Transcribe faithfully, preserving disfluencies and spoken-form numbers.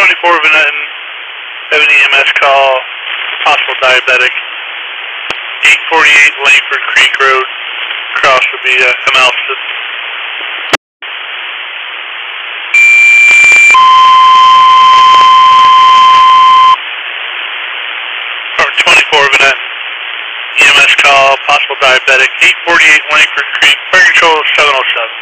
twenty-four Vanetton, have an E M S call, possible diabetic. eight forty-eight Langford Creek Road, cross would be uh, Amalston. twenty-four Vanetton, E M S call, possible diabetic. eight forty-eight Langford Creek, fire control seven oh seven.